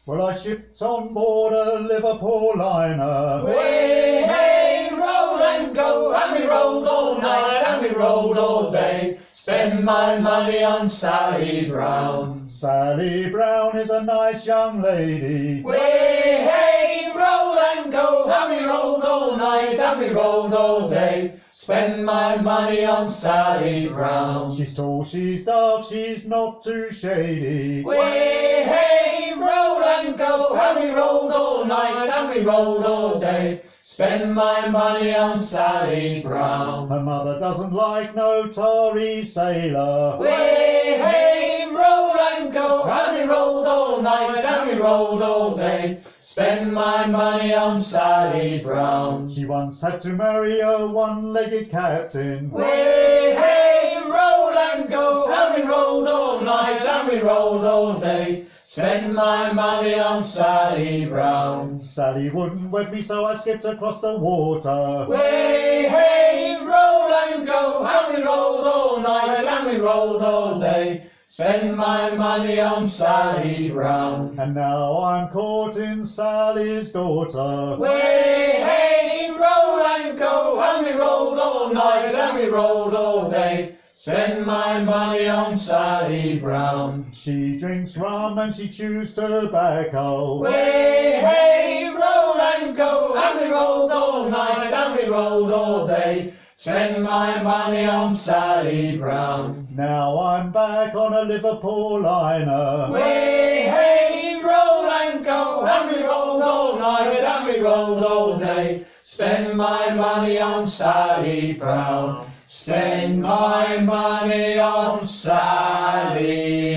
Well, I shipped on board a Liverpool liner. Way, hey, roll and go, and we rolled all night, and we rolled all day. Spend my money on Sally Brown. Sally Brown is a nice young lady. Way, hey, roll and go, and we rolled all night, and we rolled all day. Spend my money on Sally Brown. She's tall, she's dark, she's not too shady. Way, hey, roll and go, and we rolled all night, and we rolled all day. Spend my money on Sally Brown. Her mother doesn't like no tarry sailor. Way, hey, roll and go, and we rolled all night, and we rolled all day. Spend my money on Sally Brown. She once had to marry a one-legged captain. Way, hey, roll and go, and we rolled all night, and we rolled all day. Spend my money on Sally Brown. Sally wouldn't wed me, so I skipped across the water. Way, hey, roll and go, and we rolled all night, and we rolled all day. Spend my money on Sally Brown. And now I'm courting Sally's daughter. Way, hey, roll and go, and we rolled all night, and we rolled all day. Spend my money on Sally Brown. She drinks rum and she chews tobacco. Way, hey, roll and go, and we rolled all night, and we rolled all day. Spend my money on Sally Brown. Now I'm back on a Liverpool liner. Way, hey, roll and go, and we rolled all night, and we rolled all day. Spend my money on Sally Brown. Spend my money on Sally